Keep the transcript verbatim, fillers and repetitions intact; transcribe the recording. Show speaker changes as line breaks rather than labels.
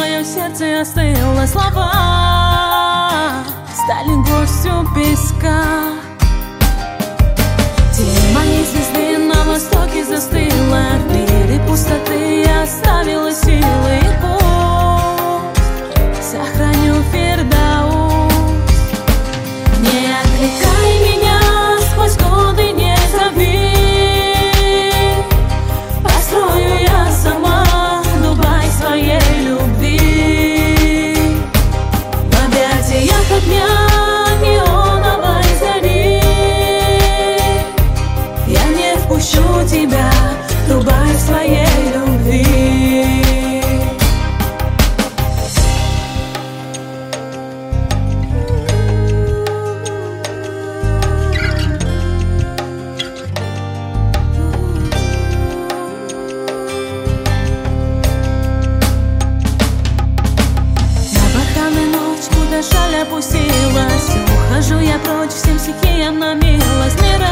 мое сердце остыло, слова стали горстью песка. Тень моей звезды на востоке застыла, в мире пустоты я оставила силы, и пусть сохраню Фирдаус. Не отвлекай меня, сквозь годы не зови, построю я сама Дубай своей любви. В объятиях огня неоновой зари я не впущу тебя, Дубай своей любви. Жаль опустилась, ухожу я прочь, всем стихиям на милость мира.